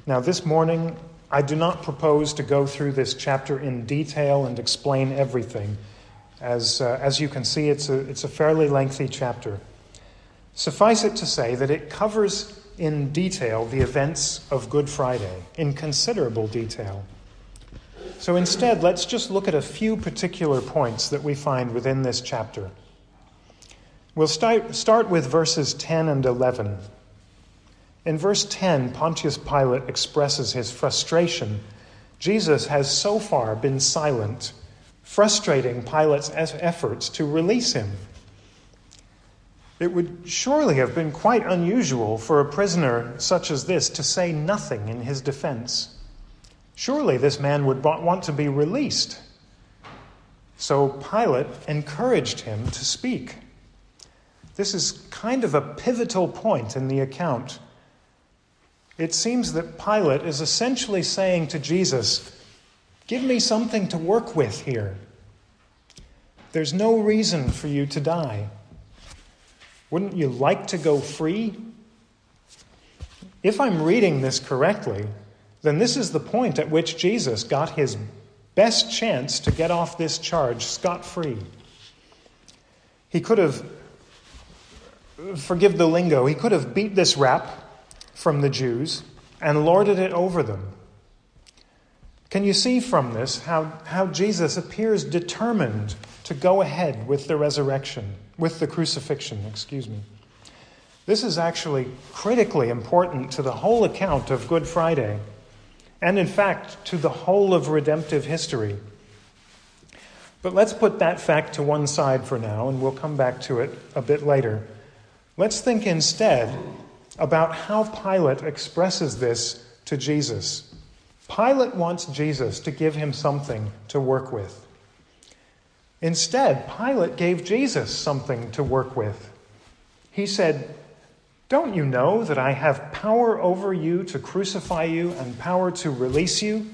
Now, this morning, I do not propose to go through this chapter in detail and explain everything. As you can see, it's a fairly lengthy chapter. Suffice it to say that it covers in detail the events of Good Friday, in considerable detail. So instead, let's just look at a few particular points that we find within this chapter. We'll start with verses 10 and 11. In verse 10, Pontius Pilate expresses his frustration. Jesus has so far been silent, frustrating Pilate's efforts to release him. It would surely have been quite unusual for a prisoner such as this to say nothing in his defense. Surely this man would want to be released. So Pilate encouraged him to speak. This is kind of a pivotal point in the account. It seems that Pilate is essentially saying to Jesus, "Give me something to work with here. There's no reason for you to die. Wouldn't you like to go free?" If I'm reading this correctly, then this is the point at which Jesus got his best chance to get off this charge scot-free. He could have, forgive the lingo, he could have beat this rap from the Jews and lorded it over them. Can you see from this how Jesus appears determined to go ahead with the resurrection, with the crucifixion, This is actually critically important to the whole account of Good Friday, and in fact, to the whole of redemptive history. But let's put that fact to one side for now, and we'll come back to it a bit later. Let's think instead about how Pilate expresses this to Jesus. Pilate wants Jesus to give him something to work with. Instead, Pilate gave Jesus something to work with. He said, "Don't you know that I have power over you to crucify you and power to release you?"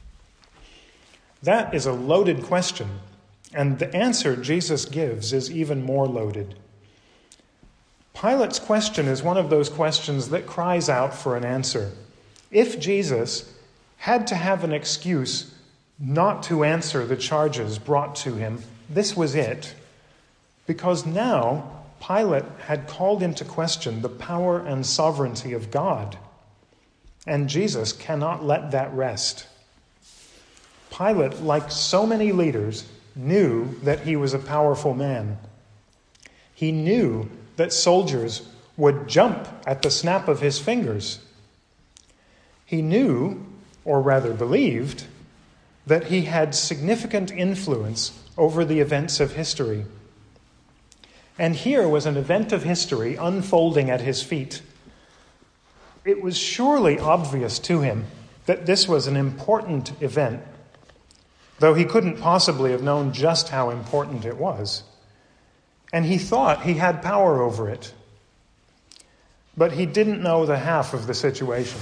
That is a loaded question, and the answer Jesus gives is even more loaded. Pilate's question is one of those questions that cries out for an answer. If Jesus had to have an excuse not to answer the charges brought to him, this was it. Because now Pilate had called into question the power and sovereignty of God, and Jesus cannot let that rest. Pilate, like so many leaders, knew that he was a powerful man. He knew that soldiers would jump at the snap of his fingers. He knew, or rather believed, that he had significant influence over the events of history. And here was an event of history unfolding at his feet. It was surely obvious to him that this was an important event, though he couldn't possibly have known just how important it was. And he thought he had power over it. But he didn't know the half of the situation.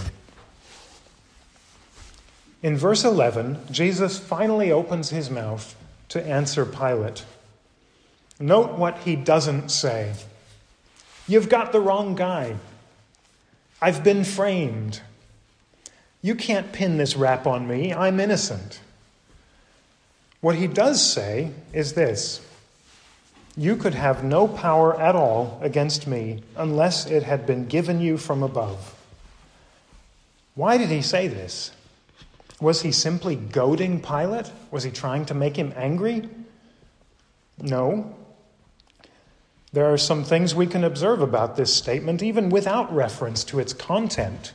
In verse 11, Jesus finally opens his mouth to answer Pilate. Note what he doesn't say. "You've got the wrong guy. I've been framed. You can't pin this rap on me. I'm innocent." What he does say is this: "You could have no power at all against me unless it had been given you from above." Why did he say this? Was he simply goading Pilate? Was he trying to make him angry? No. There are some things we can observe about this statement, even without reference to its content.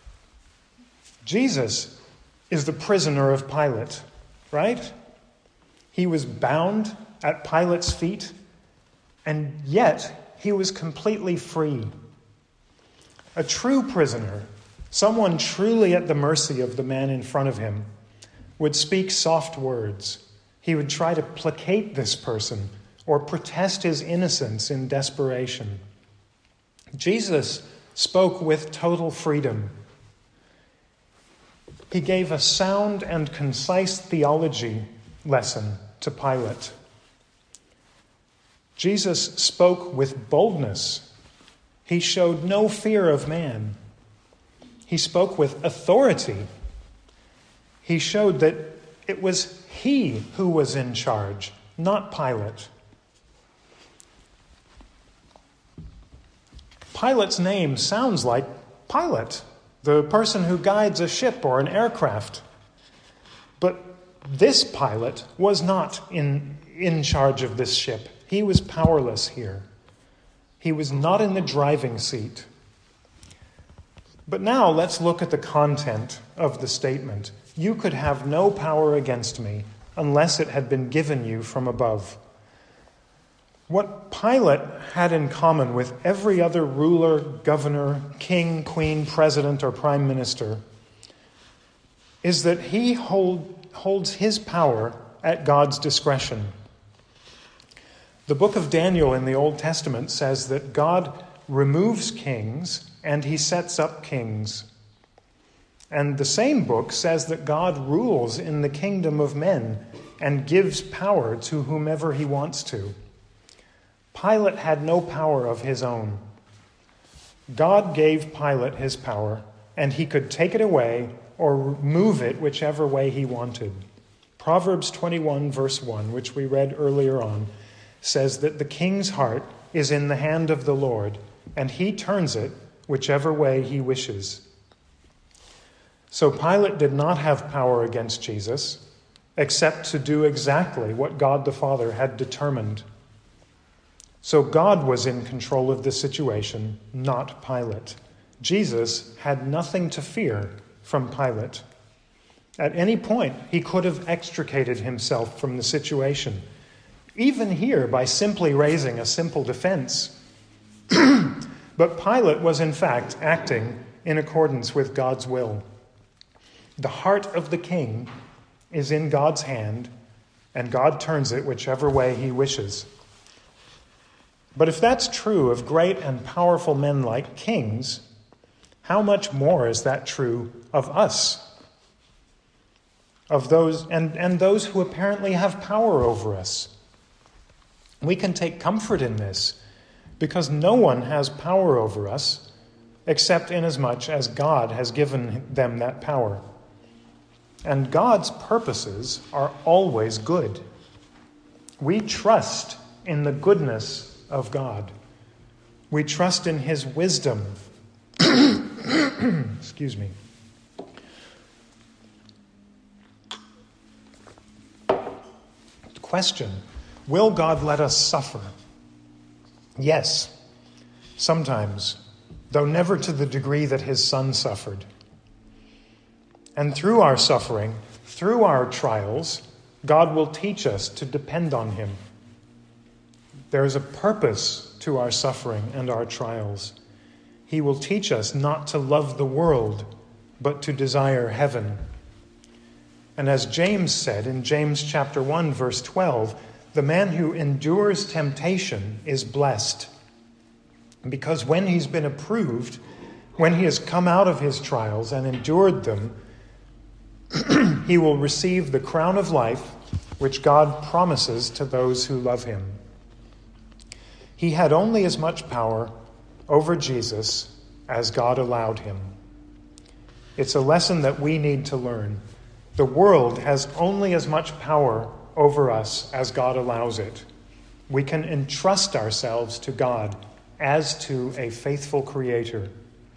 Jesus is the prisoner of Pilate, right? He was bound at Pilate's feet, and yet he was completely free. A true prisoner, someone truly at the mercy of the man in front of him, would speak soft words. He would try to placate this person or protest his innocence in desperation. Jesus spoke with total freedom. He gave a sound and concise theology lesson to Pilate. Jesus spoke with boldness. He showed no fear of man. He spoke with authority. He showed that it was he who was in charge, not Pilate. Pilate's name sounds like Pilot, the person who guides a ship or an aircraft. But this Pilate was not in charge of this ship. He was powerless here. He was not in the driving seat. But now let's look at the content of the statement. You could have no power against me unless it had been given you from above. What Pilate had in common with every other ruler, governor, king, queen, president, or prime minister is that he holds his power at God's discretion. The book of Daniel in the Old Testament says that God removes kings and he sets up kings. And the same book says that God rules in the kingdom of men and gives power to whomever he wants to. Pilate had no power of his own. God gave Pilate his power, and he could take it away or move it whichever way he wanted. Proverbs 21, verse 1, which we read earlier on, says that the king's heart is in the hand of the Lord, and he turns it whichever way he wishes. So Pilate did not have power against Jesus, except to do exactly what God the Father had determined. So God was in control of the situation, not Pilate. Jesus had nothing to fear from Pilate. At any point, he could have extricated himself from the situation, even here by simply raising a simple defense. But Pilate was in fact acting in accordance with God's will. The heart of the king is in God's hand, and God turns it whichever way he wishes. But if that's true of great and powerful men like kings, how much more is that true of us? Of those and those who apparently have power over us. We can take comfort in this because no one has power over us except inasmuch as God has given them that power. And God's purposes are always good. We trust in the goodness of God. We trust in his wisdom. Excuse me. Question: will God let us suffer? Yes, sometimes, though never to the degree that his Son suffered. And through our suffering, through our trials, God will teach us to depend on him. There is a purpose to our suffering and our trials. He will teach us not to love the world, but to desire heaven. And as James said in James chapter 1, verse 12, the man who endures temptation is blessed. Because when he's been approved, when he has come out of his trials and endured them, he will receive the crown of life which God promises to those who love him. He had only as much power over Jesus as God allowed him. It's a lesson that we need to learn. The world has only as much power over us as God allows it. We can entrust ourselves to God as to a faithful Creator.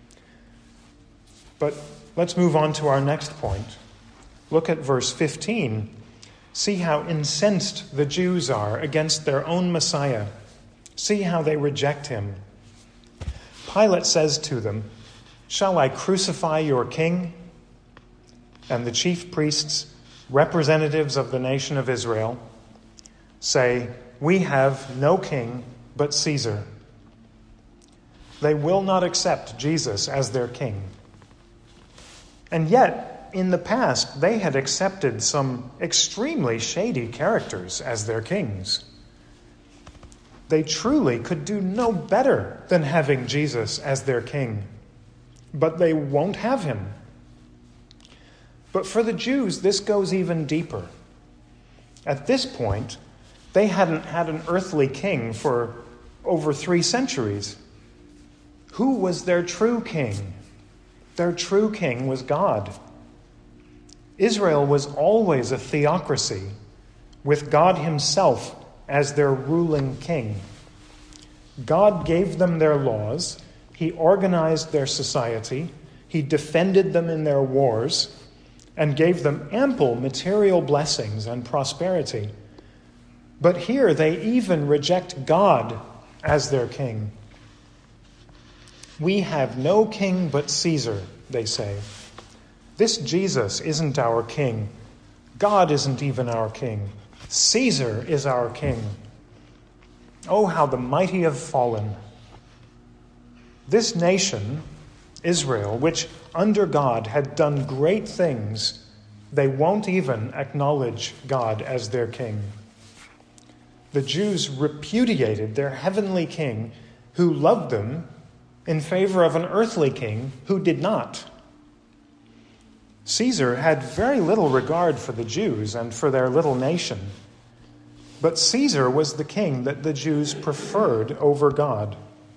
But let's move on to our next point. Look at verse 15. See how incensed the Jews are against their own Messiah. See how they reject him. Pilate says to them, "Shall I crucify your king?" And the chief priests, representatives of the nation of Israel, say, "We have no king but Caesar." They will not accept Jesus as their king. And yet, in the past, they had accepted some extremely shady characters as their kings. They truly could do no better than having Jesus as their king. But they won't have him. But for the Jews, this goes even deeper. At this point, they hadn't had an earthly king for over 3 centuries. Who was their true king? Their true king was God. Israel was always a theocracy, with God himself as their ruling king. God gave them their laws. He organized their society. He defended them in their wars and gave them ample material blessings and prosperity. But here they even reject God as their king. We have no king but Caesar, they say. This Jesus isn't our king. God isn't even our king. Caesar is our king. Oh, how the mighty have fallen. This nation, Israel, which under God had done great things, they won't even acknowledge God as their king. The Jews repudiated their heavenly king who loved them in favor of an earthly king who did not. Caesar had very little regard for the Jews and for their little nation, but Caesar was the king that the Jews preferred over God.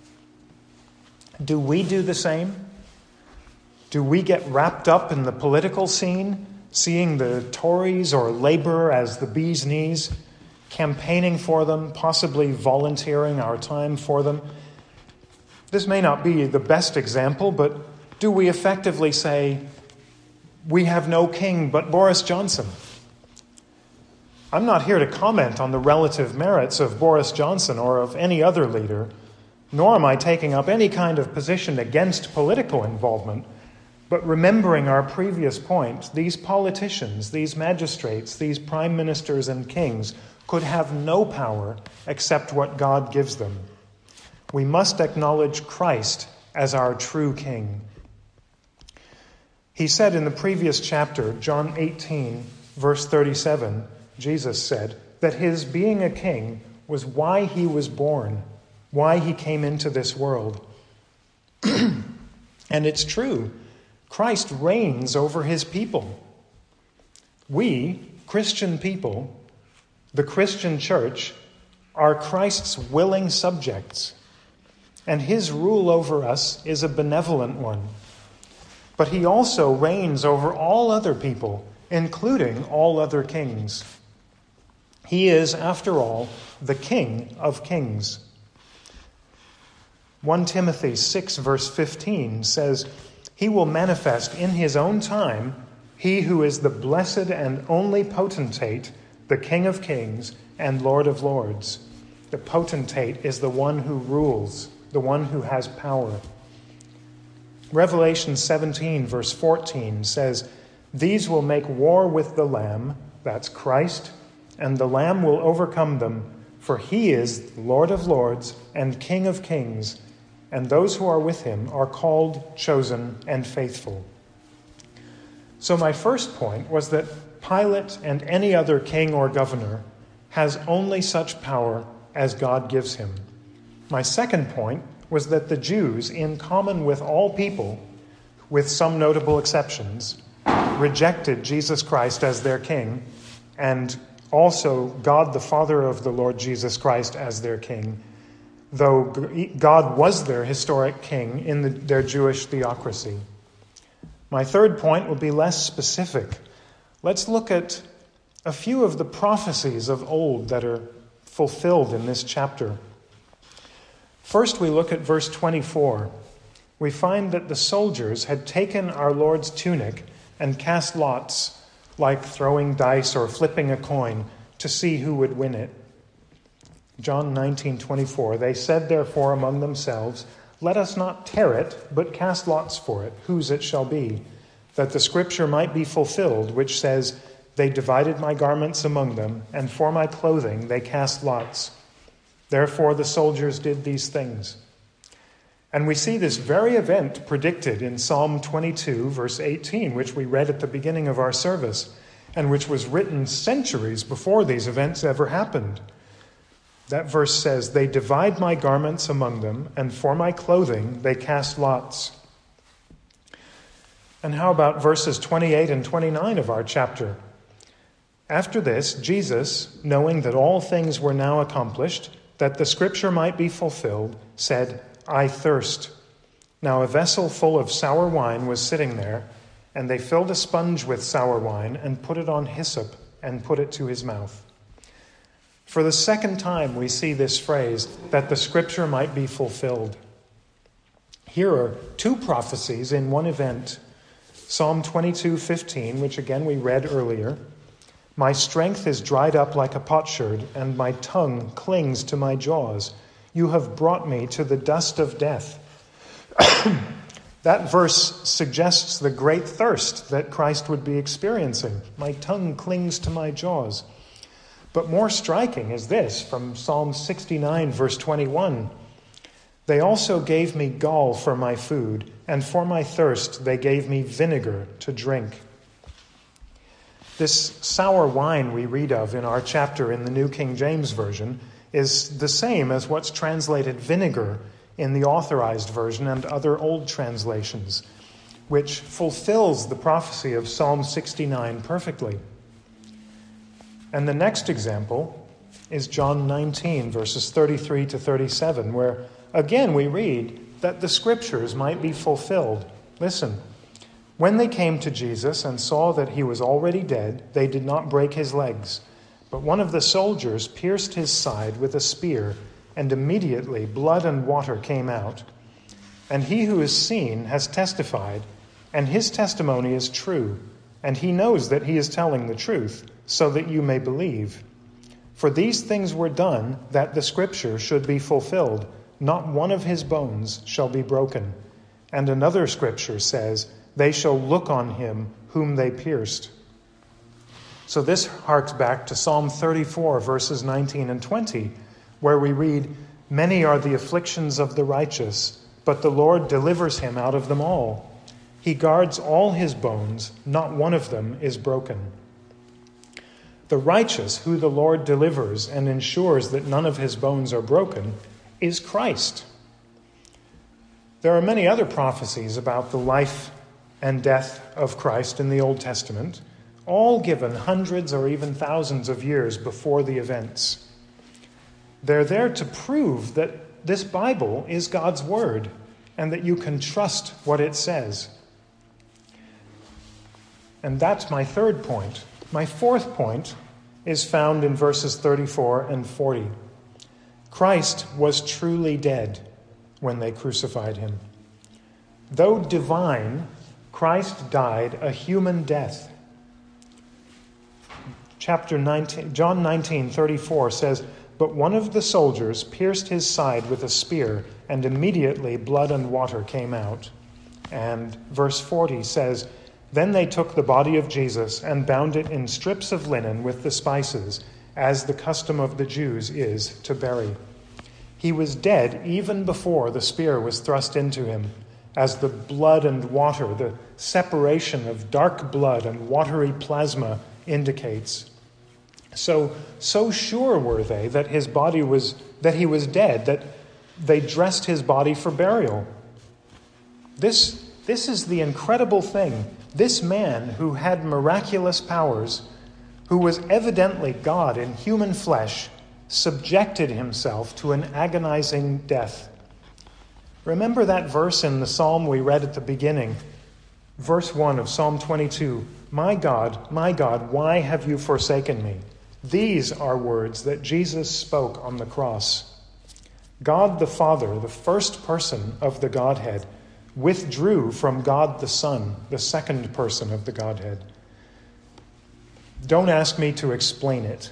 Do we do the same? Do we get wrapped up in the political scene, seeing the Tories or Labour as the bee's knees, campaigning for them, possibly volunteering our time for them? This may not be the best example, but do we effectively say, we have no king but Boris Johnson? I'm not here to comment on the relative merits of Boris Johnson or of any other leader, nor am I taking up any kind of position against political involvement. But remembering our previous point, these politicians, these magistrates, these prime ministers and kings could have no power except what God gives them. We must acknowledge Christ as our true king. He said in the previous chapter, John 18, verse 37, Jesus said that his being a king was why he was born, why he came into this world. And it's true. Christ reigns over his people. We, Christian people, the Christian church, are Christ's willing subjects, and his rule over us is a benevolent one. But he also reigns over all other people, including all other kings. He is, after all, the King of kings. 1 Timothy 6, verse 15 says, "He will manifest in his own time, he who is the blessed and only potentate, the King of kings and Lord of lords." The potentate is the one who rules, the one who has power. Revelation 17, verse 14 says, "These will make war with the Lamb," that's Christ, "and the Lamb will overcome them, for he is Lord of lords and King of kings, and those who are with him are called, chosen, and faithful." So my first point was that Pilate and any other king or governor has only such power as God gives him. My second point was that the Jews, in common with all people, with some notable exceptions, rejected Jesus Christ as their king, and also God the Father of the Lord Jesus Christ as their king, though God was their historic king in their Jewish theocracy. My third point will be less specific. Let's look at a few of the prophecies of old that are fulfilled in this chapter. First, we look at verse 24. We find that the soldiers had taken our Lord's tunic and cast lots, like throwing dice or flipping a coin, to see who would win it. John 19:24, "They said therefore among themselves, let us not tear it, but cast lots for it, whose it shall be, that the scripture might be fulfilled, which says, they divided my garments among them, and for my clothing they cast lots. Therefore the soldiers did these things." And we see this very event predicted in Psalm 22, verse 18, which we read at the beginning of our service, and which was written centuries before these events ever happened. That verse says, "They divide my garments among them, and for my clothing they cast lots." And how about verses 28 and 29 of our chapter? "After this, Jesus, knowing that all things were now accomplished, that the scripture might be fulfilled, said, I thirst. Now a vessel full of sour wine was sitting there, and they filled a sponge with sour wine and put it on hyssop and put it to his mouth. For the second time we see this phrase, that the scripture might be fulfilled. Here are two prophecies in one event. Psalm 22:15, which again we read earlier. My strength is dried up like a potsherd, and my tongue clings to my jaws. You have brought me to the dust of death. That verse suggests the great thirst that Christ would be experiencing. My tongue clings to my jaws. But more striking is this from Psalm 69, verse 21. They also gave me gall for my food, and for my thirst they gave me vinegar to drink. This sour wine we read of in our chapter in the New King James Version is the same as what's translated vinegar in the Authorized Version and other old translations, which fulfills the prophecy of Psalm 69 perfectly. And the next example is John 19, verses 33 to 37, where again we read that the scriptures might be fulfilled. Listen. When they came to Jesus and saw that he was already dead, they did not break his legs. But one of the soldiers pierced his side with a spear, and immediately blood and water came out. And he who has seen has testified, and his testimony is true, and he knows that he is telling the truth, so that you may believe. For these things were done that the scripture should be fulfilled. Not one of his bones shall be broken. And another scripture says, they shall look on him whom they pierced. So this harks back to Psalm 34, verses 19 and 20, where we read, many are the afflictions of the righteous, but the Lord delivers him out of them all. He guards all his bones, not one of them is broken. The righteous, who the Lord delivers and ensures that none of his bones are broken, is Christ. There are many other prophecies about the life and death of Christ in the Old Testament, all given hundreds or even thousands of years before the events. They're there to prove that this Bible is God's word and that you can trust what it says. And that's my third point. My fourth point is found in verses 34 and 40. Christ was truly dead when they crucified him. Though divine, Christ died a human death. Chapter 19, John 19:34 says, but one of the soldiers pierced his side with a spear, and immediately blood and water came out. And verse 40 says, then they took the body of Jesus and bound it in strips of linen with the spices, as the custom of the Jews is to bury. He was dead even before the spear was thrust into him, as the blood and water, the separation of dark blood and watery plasma indicates. So sure were they that he was dead, that they dressed his body for burial. This is the incredible thing. This man who had miraculous powers, who was evidently God in human flesh, subjected himself to an agonizing death. Remember that verse in the psalm we read at the beginning, verse 1 of Psalm 22, my God, why have you forsaken me? These are words that Jesus spoke on the cross. God the Father, the first person of the Godhead, withdrew from God the Son, the second person of the Godhead. Don't ask me to explain it.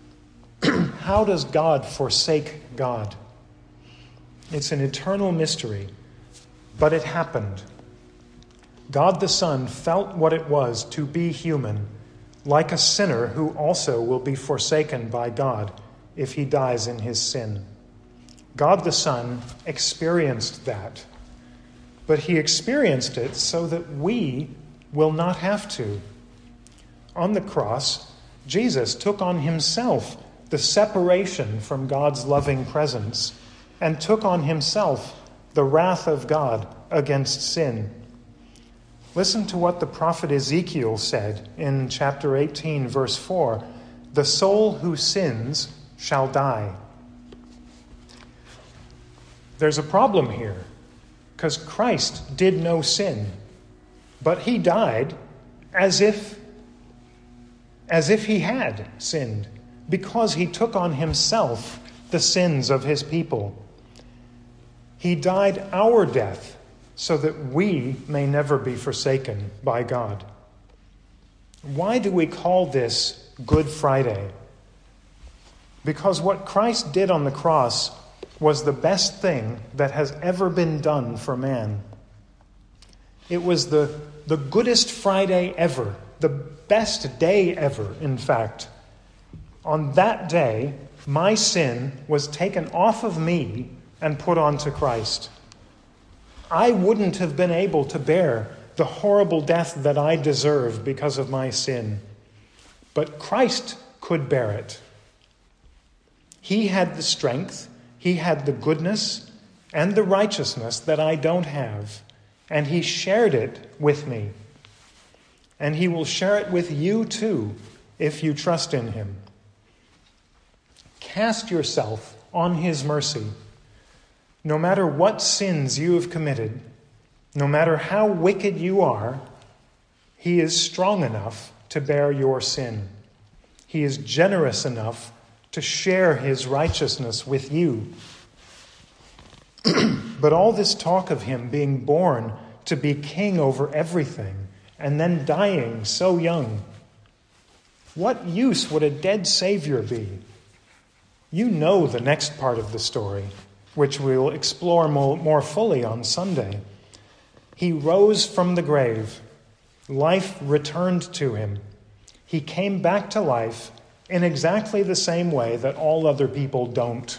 How does God forsake God? It's an eternal mystery, but it happened. God the Son felt what it was to be human, like a sinner who also will be forsaken by God if he dies in his sin. God the Son experienced that, but he experienced it so that we will not have to. On the cross, Jesus took on himself the separation from God's loving presence and took on himself the wrath of God against sin. Listen to what the prophet Ezekiel said in chapter 18, verse 4. The soul who sins shall die. There's a problem here. because Christ did no sin, but he died as if he had sinned, because he took on himself the sins of his people. He died our death so that we may never be forsaken by God. Why do we call this Good Friday? Because what Christ did on the cross was the best thing that has ever been done for man. It was the goodest Friday ever, the best day ever, in fact. On that day, my sin was taken off of me and put onto Christ. I wouldn't have been able to bear the horrible death that I deserve because of my sin, but Christ could bear it. He had the strength, he had the goodness and the righteousness that I don't have, and he shared it with me. And he will share it with you too, if you trust in him. Cast yourself on his mercy. No matter what sins you have committed, no matter how wicked you are, he is strong enough to bear your sin. He is generous enough to share his righteousness with you. But all this talk of him being born to be king over everything and then dying so young, what use would a dead Savior be? You know the next part of the story, which we'll explore more fully on Sunday. He rose from the grave. Life returned to him. He came back to life in exactly the same way that all other people don't.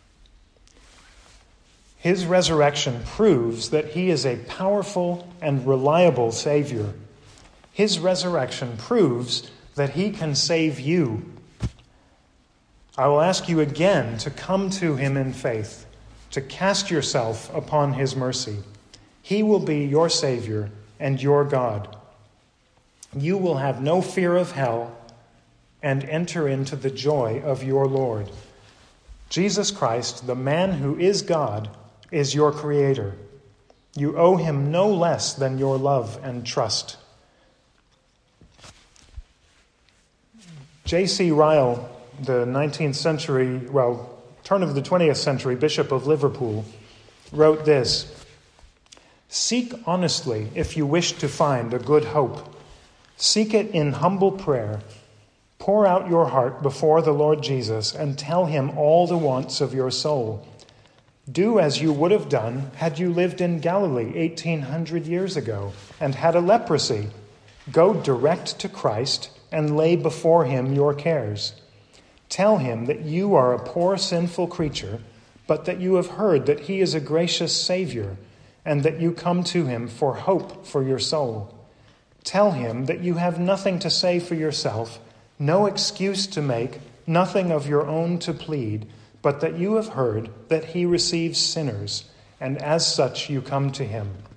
His resurrection proves that he is a powerful and reliable Savior. His resurrection proves that he can save you. I will ask you again to come to him in faith, to cast yourself upon his mercy. He will be your Savior and your God. You will have no fear of hell and enter into the joy of your Lord. Jesus Christ, the man who is God, is your Creator. You owe him no less than your love and trust. J.C. Ryle, the 19th century, turn of the 20th century Bishop of Liverpool, wrote this: "Seek honestly if you wish to find a good hope. Seek it in humble prayer. Pour out your heart before the Lord Jesus and tell him all the wants of your soul. Do as you would have done had you lived in Galilee 1800 years ago and had a leprosy. Go direct to Christ and lay before him your cares. Tell him that you are a poor sinful creature, but that you have heard that he is a gracious Savior, and that you come to him for hope for your soul. Tell him that you have nothing to say for yourself, no excuse to make, nothing of your own to plead, but that you have heard that he receives sinners, and as such you come to him.